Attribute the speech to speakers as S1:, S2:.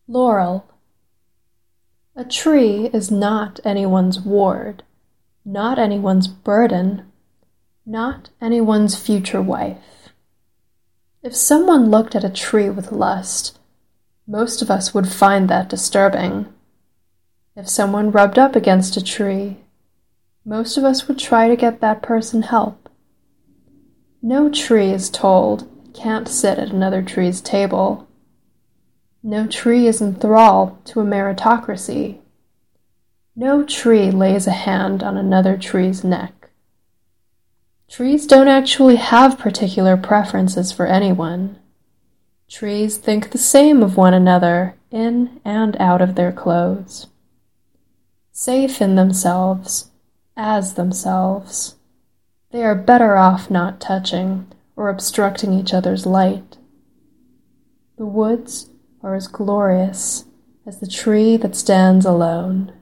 S1: Laurel. A tree is not anyone's ward, not anyone's burden, not anyone's future wife. If someone looked at a tree with lust, most of us would find that disturbing. If someone rubbed up against a tree, most of us would try to get that person help. No tree is told it can't sit at another tree's table. No tree is in thrall to a meritocracy. No tree lays a hand on another tree's neck. Trees don't actually have particular preferences for anyone. Trees think the same of one another in and out of their clothes. Safe in themselves, as themselves, they are better off not touching or obstructing each other's light. The woods are as glorious as the tree that stands alone.